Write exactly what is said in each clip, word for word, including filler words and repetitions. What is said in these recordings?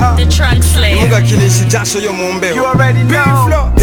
The Trunk Slayer. Muga kilishi jasho yo mu mbeho. You already know.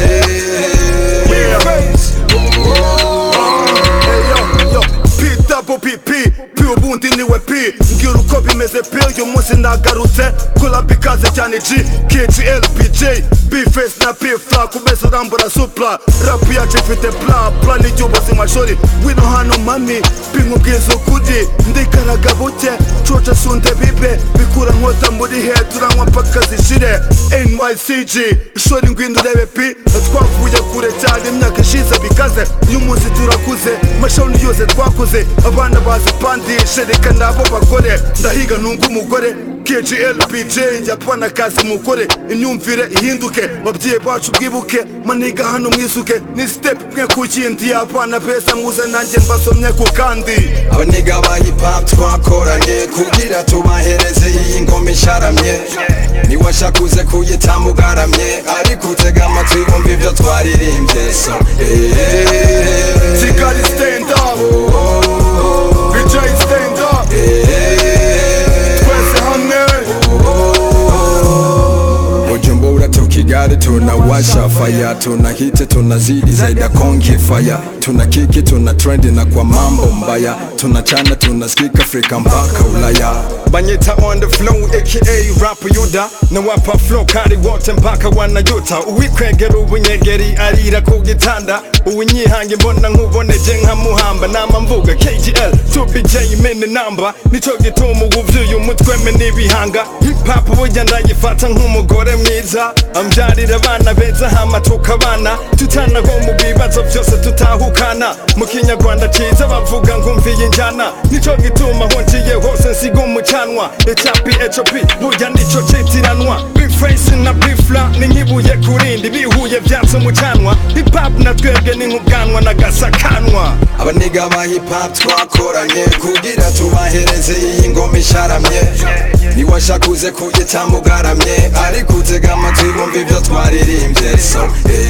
Pipi, più bunti niwe pi Ngiru ko bimeze pi uyu munsi nagarutse Kula bikaze cyane G K G L B J B-Face na P-Fla Kumeza urambura supla Rap yacu ifite plan Plan icyubuzi mashori Wino hano mami Pinkubwiza ukuri Ndikaraga buke Coca sunde bibe Bikura nkota muri he Turanywa mpaka zishire N Y C G Ishori ngwino urebe pi Twavuye kure cyane imyaka ishize bikaze Uyu munsi turakuze Mashoni yose twakuze Abana bazi pandishe reka nabo bagore Ndahiga nunga umugore K G L B J njyapana kazi mukore Imyumvire ihinduke Babyeyi bacu bwibuke Maniga hano mwisuke Ni step mwe kukindi Abana beza muze nanjye mbasomye ku kandi Abaniga ba hip hop twakoranye Kugira tubahereze iyi ngoma isharamye Niwashakuze kuyitamu ugaramye Ariko utega amatwi wumva ibyo twaririmbye So Kigali stand up B J stand up Twese hamwe Bujumbura to Kigali tunawasha fire Tunahite tunazidi zaidi ya kongi fire Tuna kiki tuna trendi na kwa mambo mbaya Tunachana tunasikika Afrika mpaka Ulaya Banyeta on the flow aka rap yuda Na wapa flow kari wote mpaka wanajuta Uwikwegera ubunyegeri arira ku gitanda Uwinyihange mbona nkuboneje nka muhamba Nama mvuga K G L to B J mene namba Nico gituma ubuvyuye umutwe me n'ibihanga Hip hop burya ndayifata nk'umugore mwiza Ambyarira abana beza hama tukabana Tutana go mu bibazo byose tutahukana Mu kinyarwanda ciza bavuga ngumviye injana Nico gituma honjiye hose nsiga umucanwa H P H P burya nico citiranwa B-Face na B-Fla ni nkibuye kurindi bihuye byatse umucanwa Hip hop na twebwe ni nk'ubwanwa na gasakanwa Abaniga ba hip hop twakoranye Kugira tubahereze iyi ngoma isharamye Niwashakuze kuyitamu ugaramye Ariko utega amatwi wumva ibyo twaririmbye So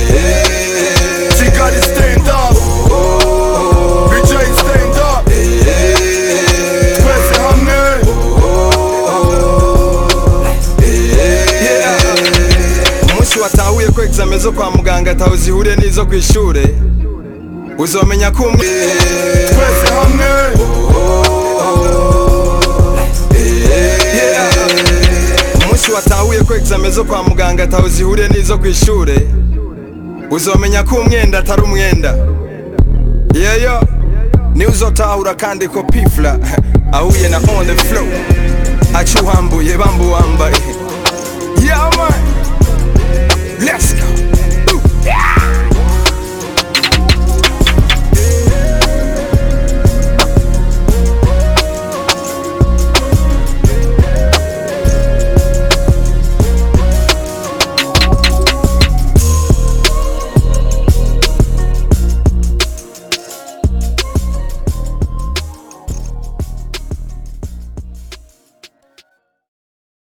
Kigali stand up B J stand up Twese hamwe Umunsi watahuye ko examen zo kwa muganga ataho zihure n'izo kw'ishure Uzomenya ko umwe Twese hamwe Umunsi watahuye ko examen zo kwa muganga ataho zihure n'izo kw'ishure Uzomenya ko umwenda atari umwenda Yeyo Ni uzotahura kandi ko P-Fla Ahuye na on the flow Acuhambuye bambu wambaye